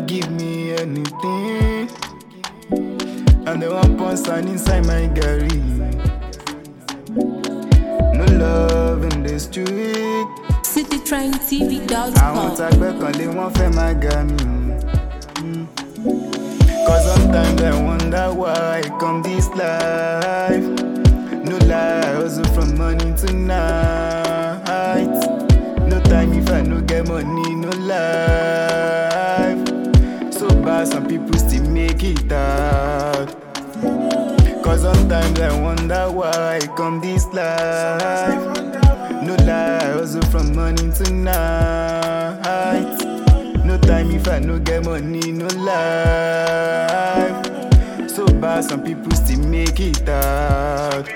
give me anything. And the one point stand inside my Gary. No love in the street. citytrendtv.com. Àwọn tagbẹ́kànlé wọ́n fẹ́ máa ga mi. Cause sometimes I wonder why I come this life. No lie, hustle from morning to night. No time if I no get money, no life. So bad, some people still make it out. Cause sometimes I wonder why I come this life. No lie, hustle from morning to night. No time if I no get money, no life. So bad, some people still make it out.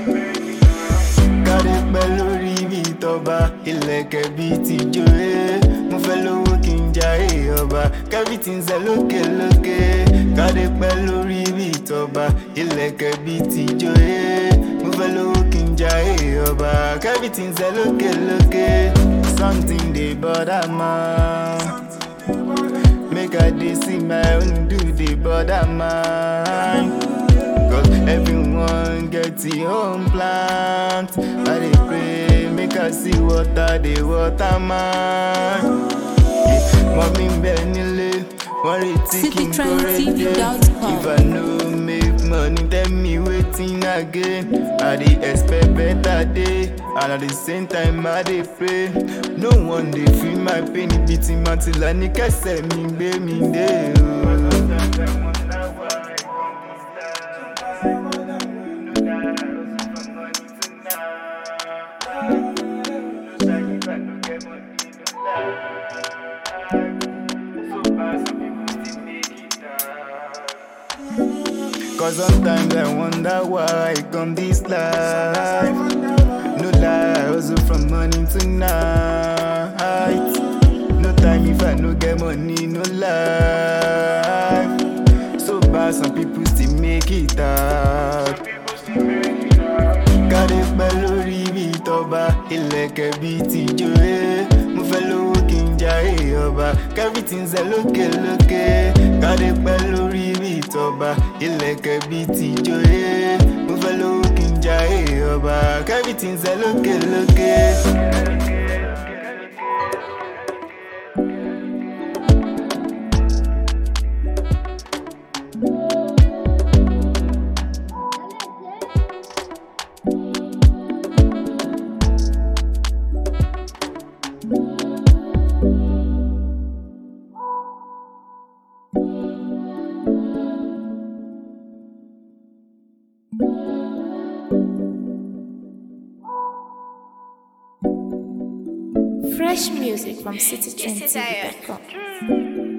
Kárí pẹ́ lórí bí tọba, ìlẹ̀kẹ̀ bí tìjòyè. Mo fẹ́ lówó kí n jayé ọba, kẹ́bìtì ń ṣe lókè lókè. Kárí pẹ́ lórí bí tọba, ìlẹ̀kẹ̀ bí tìjòyè. Mo fẹ́ lówó kí n jayé ọba, kẹ́bìtì ń ṣe lókè lókè. Something dey bother man. Make I dey see my own do dey bother mine. Cause everyone get their own plant. I dey pray, make I see water dey water mine. Mommy ń bẹ nílé, wọ́n retí kí n kórè dé. If I no make money, tell me wetin again. I dey expect better day, and at the same time I dey pray. No one dey feel my pain, ibi tí màá ti là ní kẹsẹ̀ mi gbé mi dé o. Cause sometimes I wonder why I come this life. No lie, hustle from morning to night. No time if I no get money, no life. So bad, some people still make it out. Kárí pẹ́ lórí bí tọba, ìlẹ̀kẹ̀ bí tìjòyè. Mo fẹ́ lówó kí n jayé ọba, kẹ́bìtì ń ṣe lókè lókè. Kárí pẹ́ lórí bí tọba, ìlẹ̀kẹ̀ bí tìjòyè. Mo fẹ́ lówó kí n jayé ọba, kẹ́bìtì ń ṣe lókè lókè. Fresh music from citytrendtv.com.